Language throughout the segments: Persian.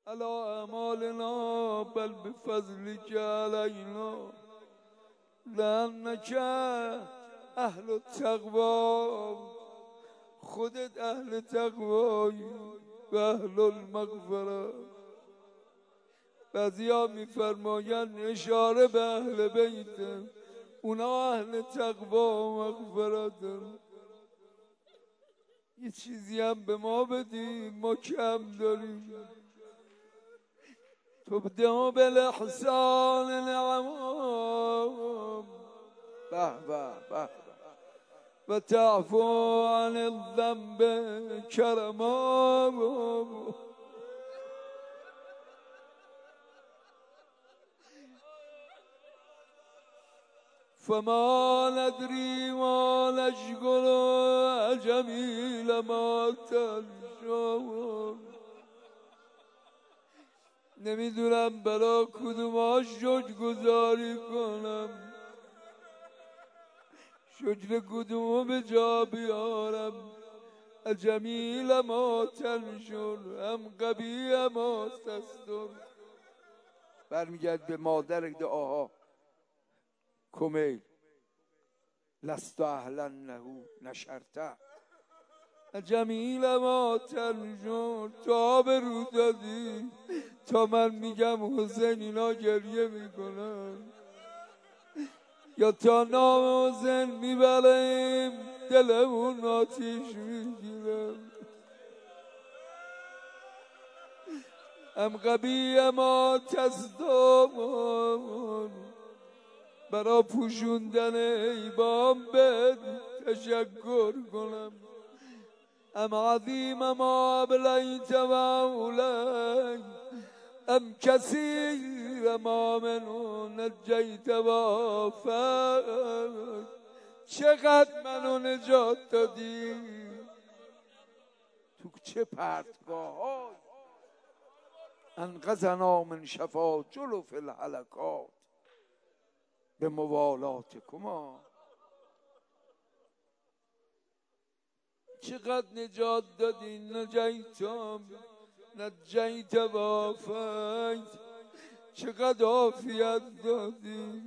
على أعمالنا بل بفضلك علينا لأنك أهل التقوى خودت اهل تقوایی و اهل المغفره. بعضیا میفرمایند اشاره به اهل بیت، اونا اهل تقوا و مغفرتن. یه چیزی هم به ما بدیم، ما کم داریم. تبدأ بالاحسان نعمام به به به و تعفو عن الذنب کرما. فما ندری ما نشکر جمیل ما تنشر. نمیدونم برا کدوم شکر گذاری کنم، شکر کدوم به جا بیارم. جمیل ما تنشر هم قبیح ما تستر. برمیگرد به مادر دعاها کمیل. لست اهلا له نشرته جمیل ما تنشر. تا به رو دادی تا من میگم حسین اینا گریه میکنن، یا تا نام حسین میبریم دلمون آتیش میگیرم. هم قبیه ما تستمون برا پوشوندن ایبام بد تشکر کنم. ام عظیم ما ابلیت مولی ام کثیر ما منو نجیت وافد. چقدر منو نجات دادی، تو چه پرتگاه های. انقذنا من شفا جلوف الحلقات به موالات کما. چقدر نجات دادی، نجیتم نجیت وافیت. چقدر عافیت دادی،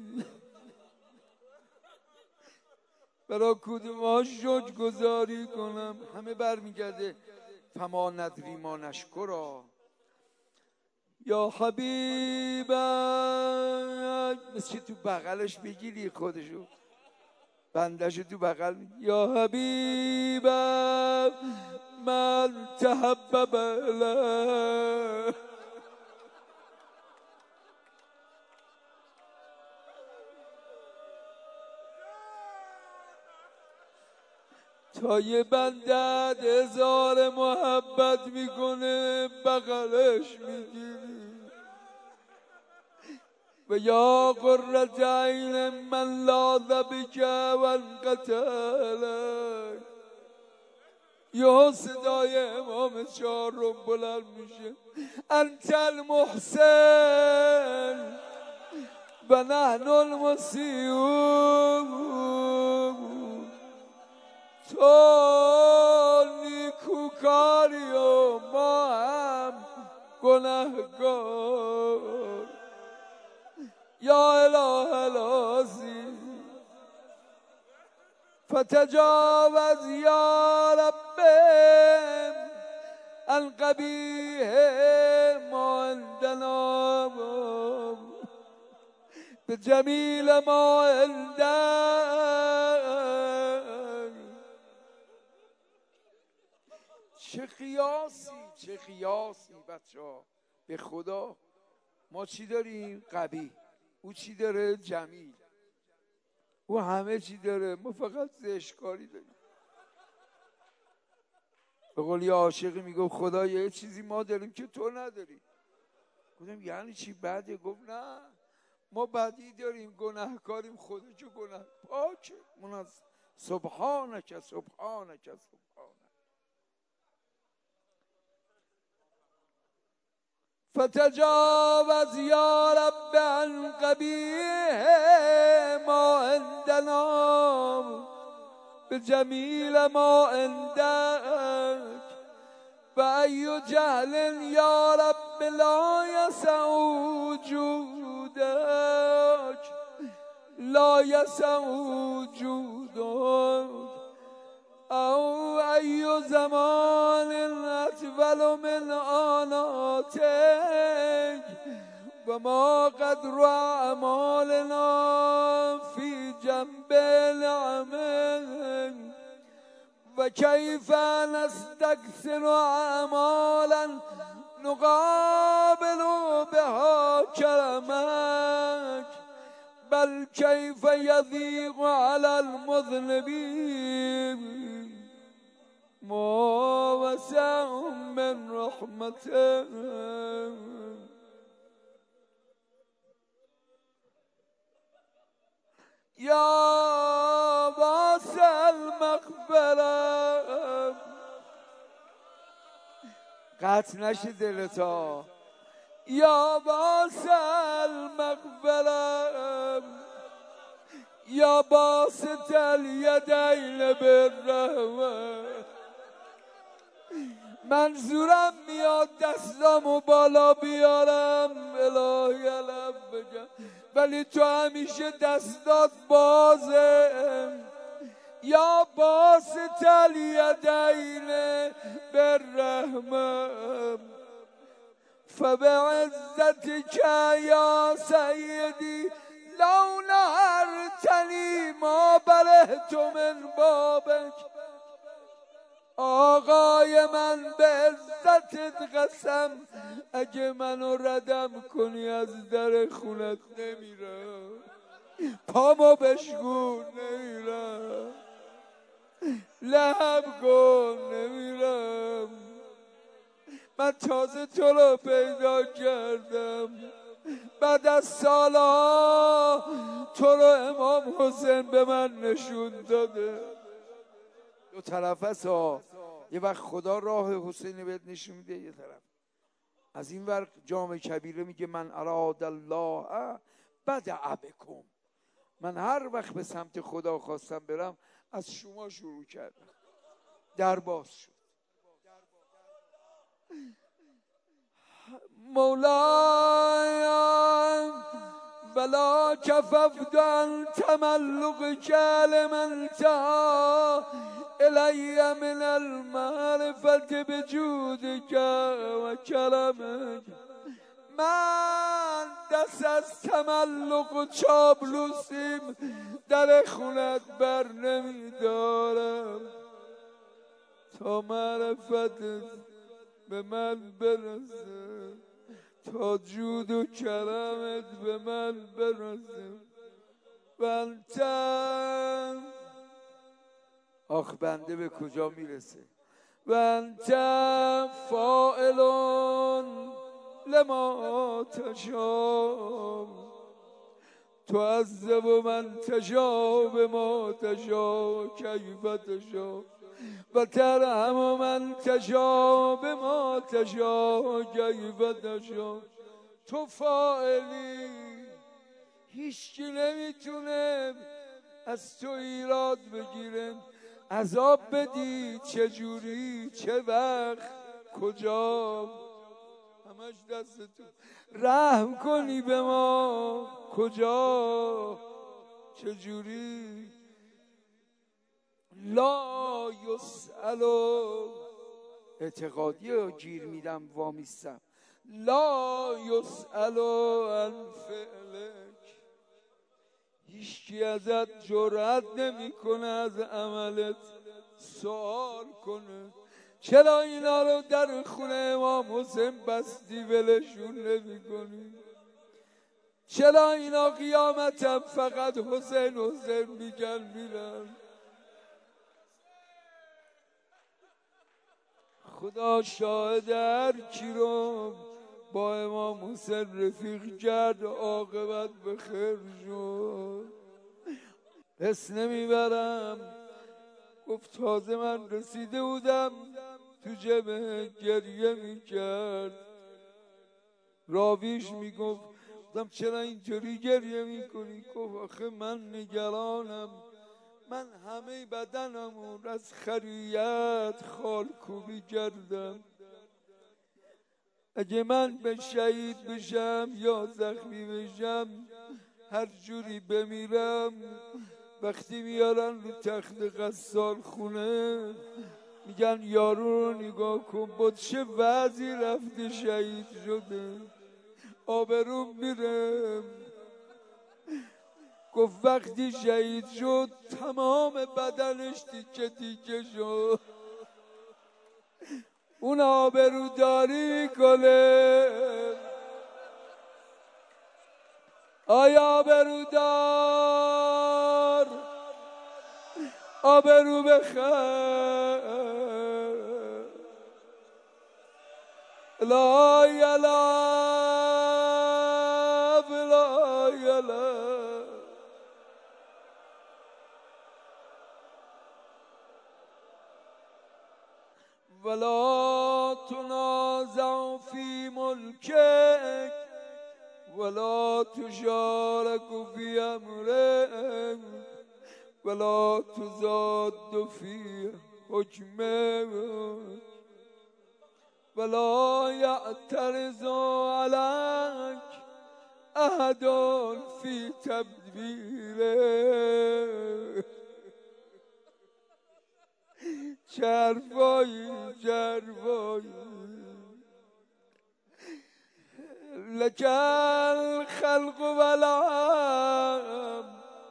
برا کدوم شکر گذاری کنم. همه برمیگرده فما ندری ما نشکرا. یا حبیبک مثل تو بغلش بگیری خودشو، بندشو تو بغل. یا حبیبک من تحبب الیه. تا یه بندت هزار محبت میکنه بغلش میگیری. و یا قرة عین من لاذ بک و انقتلک. یه صدای امام چهارم بلند میشه. انت المحسن و نحن المسیئون. تو نیکوکاری و ما هم گناهکار. یا اله العظیم فتجاوز یا رب عن قبیح ما عندنا بجمیل ما عندك. چه قیاسی، چه قیاسی بچه ها. به خدا ما چی داریم؟ قبیح. او چی داره؟ جمیل. او همه چی داره، ما فقط زشتکاری داریم. به قول یه عاشقی میگفت خدا یه چیزی ما داریم که تو نداری. گفتم یعنی چی؟ بده؟ گفت نه ما بدی داریم، گناهکاریم، خودشو گناه پاکه منزه. سبحانک سبحانک سبحانک. فتجاوز یا رب عن قبیح ما عندنا بجمیل ما عندك. و ای جهل یا رب رب لا یسع وجودک لا یسع وجودک او ای زمان اطول من آناتک و ما قدر اعمالنا فی جنب العمل و کیف نستکثر اعمالا نقابل بها کرمک بل کیف یضیق علی المذنبین ما وسع من رحمته. یا واسع المغفرة قطع نشه دلتا یا واسع المغفرة یا باسط الیدین بالرحمة منظورم میاد دستامو بالا بیارم الهی علم بگم ولی تو همیشه دستات بازه یا باسط الیدین بالرحمة فبعزتك یا سیدی لو نهرتنی ما برهت من بابک آقای من به عزتت قسم اگه منو ردم کنی از در خونت نمیرم پامو بشکون نمیرم لب کن نمیرم من تازه تو رو پیدا کردم بعد از سالها تو رو امام حسین به من نشون داده دو طرف هست ها یه وقت خدا راه حسین بهت نشون میده یه طرف از این ور جام کبیره میگه من اراد الله بدع بکم من هر وقت به سمت خدا خواستم برم از شما شروع کردم در باز شد مولاي بلا كففت عن تملقك لمن انتهى إلي من المعرفة بجودك وكرمك من دست از تملق و چابلوسیم در خونت بر نمیدارم تا معرفت به من برسه تا جود و کرمت به من برسه بنتم آخ بنده به کجا میرسه بنتم فائلون لما تشاء تعذب من تشاء بما تشاء کیف تشاء و ترحم من تشاء بما تشاء کیف تشاء تو فاعلی هیچکی نمیتونه از تو ایراد بگیره عذاب بدی چجوری چه وقت کجا همش دست تو رحم کنی به ما کجا چجوری لا یسألو اعتقادی رو گیر میدم وامیستم لا یسألو عن فعلک هیچکی ازت جرأت نمیکنه از عملت سوال کنه چرا اینا رو در خونه امام حسین بستی ولشون نمیکنی چرا اینا قیامتم فقط حسین حسین میگن میرن خدا شاهد هر کی رو با امام حسین رفیق کرد عاقبت به خیر شد پس نمیبرم گفت تازه من رسیده بودم تو جبه گریه میکرد راویش میگفت چرا اینطوری گریه میکنی گفت آخه من نگرانم من همه بدنمون از خریت خالکوبی کردم اگه من به شهید بشم یا زخمی بشم هر جوری بمیرم وقتی میارن رو تخت قصال خونه میگن یارو رو نگاه کن با چه وضعی رفته شهید شده آبروم میره. گفت وقتی شهید شد تمام بدنش تیکه تیکه شد. اون آبروداری کنه آیا آبرودار آبرو بخیر لا یلاب لا یلاب ولا تنازع في ملكك ولا تشارك في امرك ولا تزاد في حكمك ولا يعترض عليك احد في تدبيرك. چرفایی لك الخلق والعام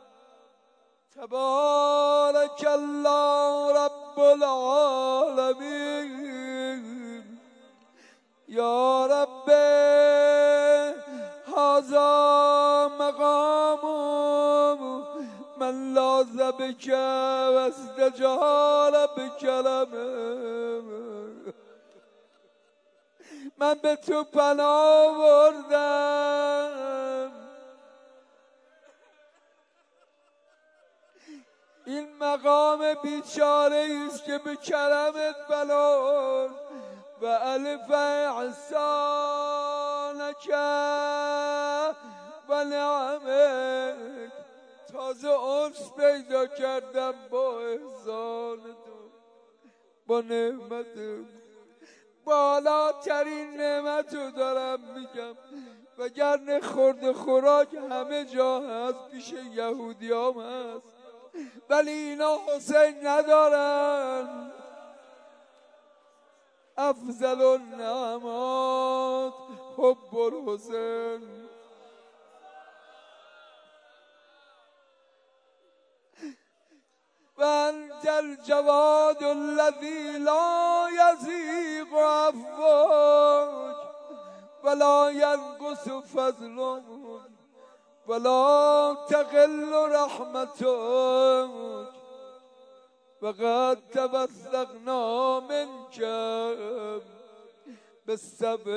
تبارك الله رب العالمين. يا رب هذا مقام من لاذ بك واستجار بكلمه. من به تو پناه بردم این مقام بیچاره است که به کرمت بلند و الف احسانک و نعمک تازه انس پیدا کردم با احسان تو با نعمت بالاترین نعمت رو دارم میگم وگرنه خورد خوراک همه جا هست پیش یهودی هم هست ولی اینا حسین ندارن. افضل النعمات حب الحسین. وأنت الجواد الذي لا يزيغ عفوك ولا ينقص فضلك ولا تقل رحمتك وقد توثقنا منك بالسبع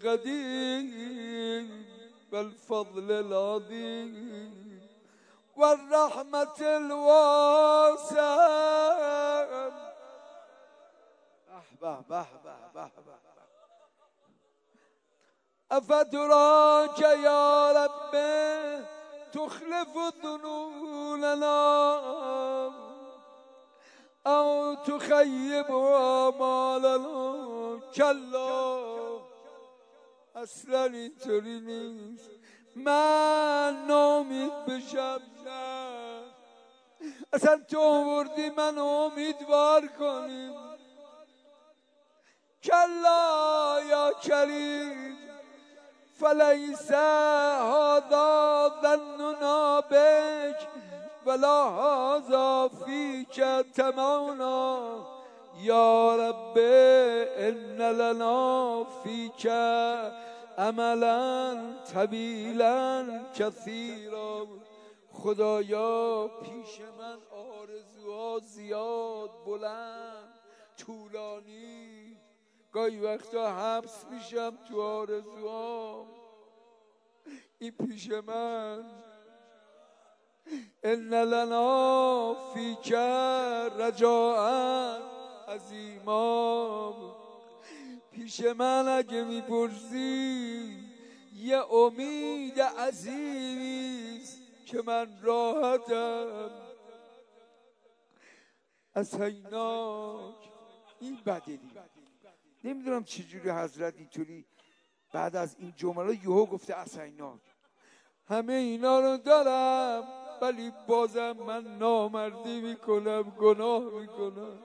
القديم والفضل العظيم والرحمة الواسعة. به به به به به. أفتراك يا رب تخلف ظنوننا أو تخيب آمالنا. كلا اصلا اینطوری نیست من ناامید بشم. نه اصلا تو آوردی من امیدوار کنیم. کلا یا کریم فلیس هذا ظننا بک ولا هذا فیک طمعنا. یا رب ان لنا فیک املا طویلا کثیرا. خدایا پیش من آرزوها زیاد بلند طولانی گاهی وقتا حبس میشم تو آرزوها. این پیش من ان لنا فیک رجاء عظیما. پیش من اگه میپرسی یه امید عظیمیست که من راحتم. اسیناک این بده دی. نمیدونم چجوری حضرت اینطوری بعد از این جمله یهو گفته اسیناک همه اینا رو دارم ولی بازم من نامردی میکنم، گناه میکنم،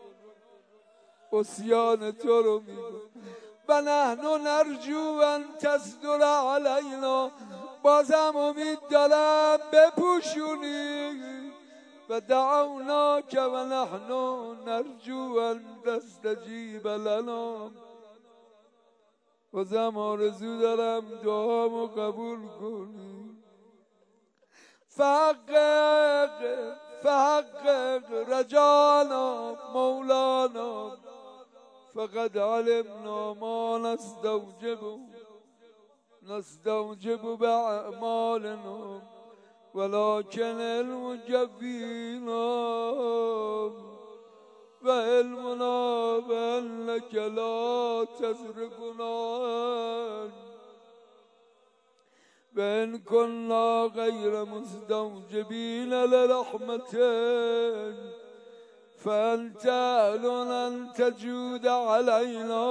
عصیان تو رو میکنم. و نحن نرجو ان تصدر علینا، بازم امید دارم بپوشونی. و دعوناک و نحن نرجو ان تستجیب لنا، بازم آرزو دارم دعامو قبول کنی. فحقق رجانا مولانا، فقد علمنا ما نستوجب بأعمالنا، ولكن علم جفينا وعلمنا بأنك لا تسرقنا، وإن كنا غير مستوجبين لرحمتك فأنت أهل أن تجود علينا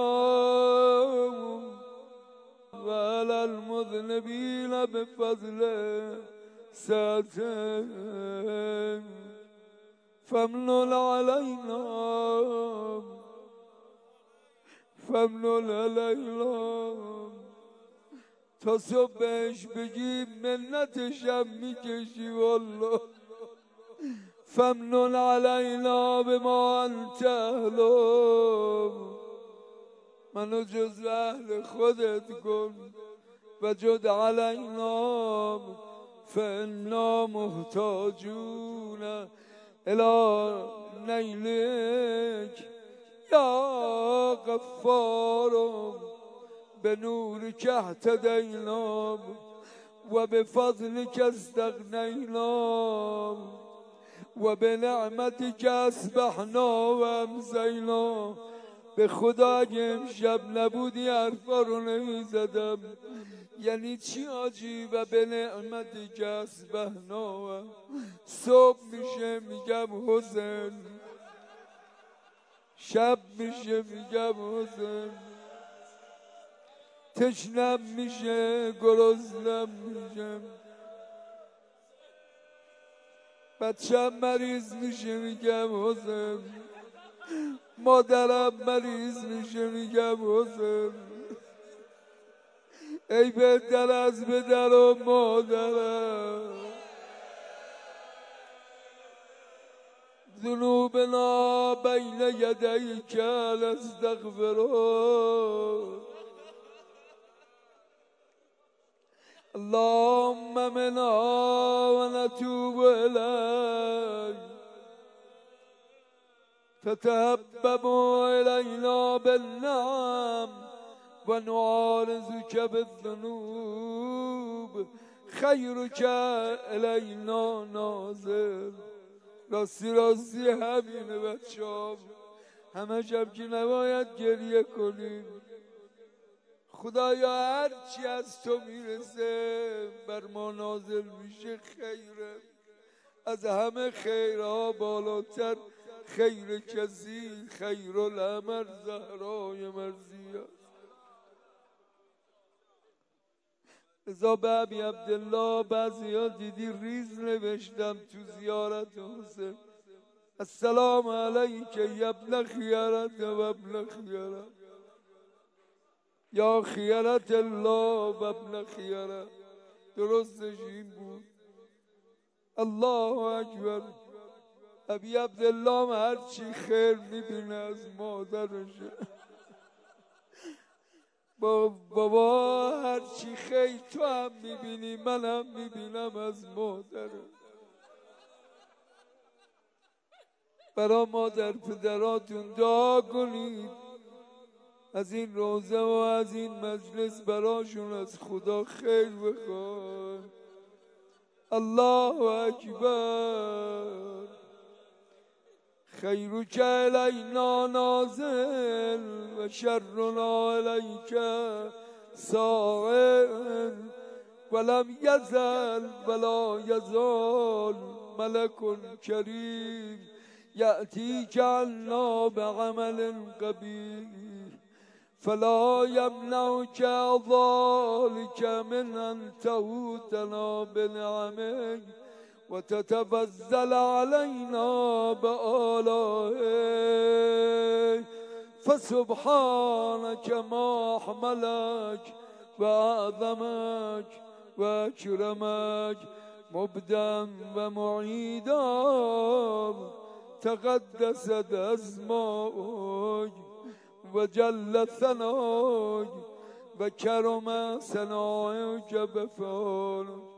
وعلى المذنبين بفضلك ساتك فامنن علينا تا صبح بهش بگی منتشم میکشی والله. فامنن علینا بما انت اهله، منو جز اهل خودت کن و جد علینا فانا محتاجون الی نیلک یا غفار، به نورک اهتدینا و بفضلک استغنینا و به نعمتک اصبحنا و امسینا. به خدا اگه امشب نبودی حرفا رو نمیزدم. یعنی چی آجی؟ و به نعمتک اصبحنا، صبح میشه میگم حسین، شب میشه میگم حسین، تشنم میشه گرسنم میشم، بچم مریض میشه میگم حسین، مادرم مریض میشه میگم حسین. ای بهتر از پدر و مادرم، ذنوبنا بین یدیک نستغفرک، اللهم منا و نتوب الیک، تتحبب الینا بالنعم و نعارضک بالذنوب، خیرک الینا ناظر. راستی همینه بچه ها، همه شب که نباید گریه کنیم. خدایا هر چی از تو میرسه بر ما نازل میشه خیره. از همه خیرها بالاتر خیر کسی خیر العمل زهرای مرضیه. ازا به ابی عبدالله بعضی ها دیدی ریز نوشتم تو زیارت حسین، السلام علیک یا ابن خیارت و ابن خیارت، یا خیارت الله و ابن خیارت. درستش این بود. الله اکبر. ابی عبدالله هر چی خیر میبینه از مادرشه. بابا هر چی خیر تو هم میبینی منم میبینم از مادره. برا مادر پدراتون دعا کنید، از این روزه و از این مجلس براشون از خدا خیر بخواد. الله اکبر. خیرک الینا نازل و شرنا الیک سائل، ولم یزل ولا یزال ملک کریم یأتیک عنا بعمل قبیح فلا يمنعك ذلك من أن تهوتنا بنعمك وتتفضل علينا بآلائك. فسبحانك ما أحملك وأعظمك وأكرمك مبدأ ومعيدا. تقدست أسماؤك وجل ثناؤك وكرم ثناؤك بفعلك.